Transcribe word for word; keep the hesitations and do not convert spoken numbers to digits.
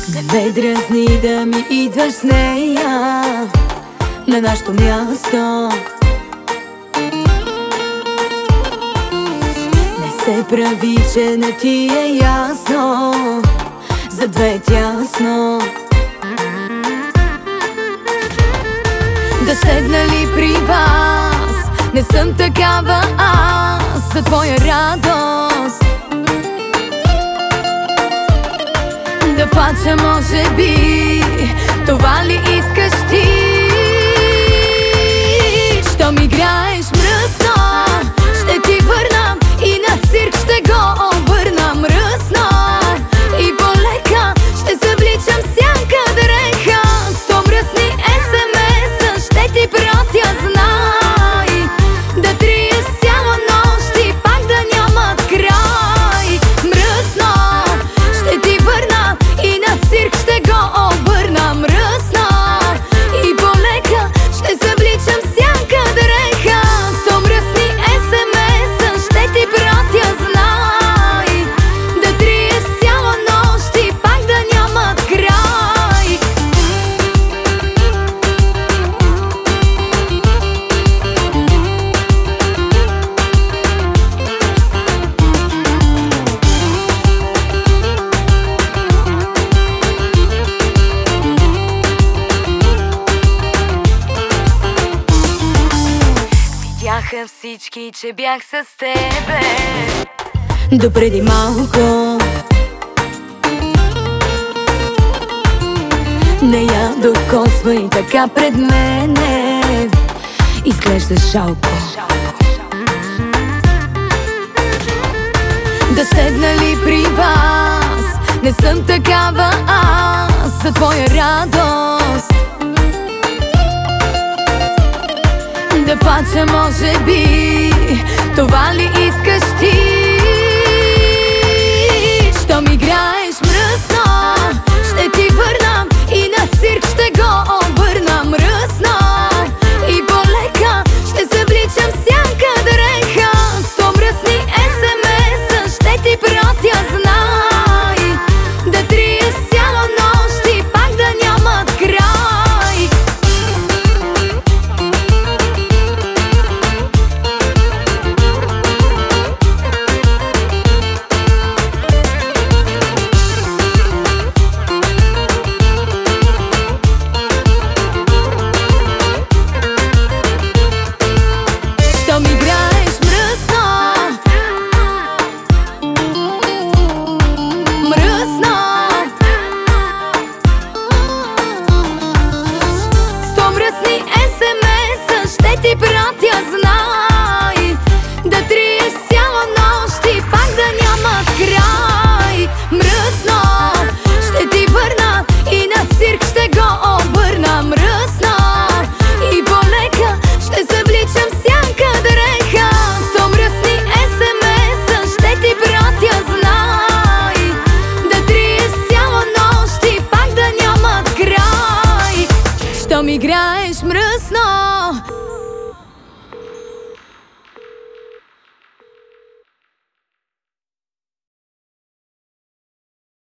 Не ме дразни да ми идваш с нея на нашето място. Не се прави, че не ти е ясно, за две е тясно. Да седна ли при вас? Не съм такава аз за твоя радост. Да плача може би, това ли искаш ти? Що ми играеш мръсно, ще ти върнам и на цирк ще го обърнам мръсно. И полека ще събличам сянка дреха, сто мръсни есемеса ще ти пратя, знай. Да триеш цяла нощ и пак да нямат край. Мръсно, ще ти върна и на цирк ще го обърна мръсно. И полека ще събличам сянка дреха, сто мръсни есемеса ще ти пратя, знай. Да триеш цяла нощ и пак да нямат край. Видяха всички, че бях с тебе допреди малко. Не я докосвай така пред мене, изглеждаш жалко. Да седна ли при вас? Не съм такава аз за твоя радост. Да плача може би, това ли искаш ти? Що ми играеш мръсно, ще ти върнам и на цирк ще го обърнам мръсно. И полека ще събличам сянка дреха, сто мръсни есемеса ще ти пратя, знай. Да триеш цяла нощ и пак да нямат край. Що ми играеш мръсно, мръсно. Сто мръсни есемеса ще ти пратя, знай. Да триеш цяла нощ и пак да нямат край. Мръсно, ще ти върна и на цирк ще го обърна мръсно. И полека ще събличам сянка дреха, сто мръсни есемеса ще ти пратя, знай. Да триеш цяла нощ и пак да нямат край. Що ми играеш мръсно,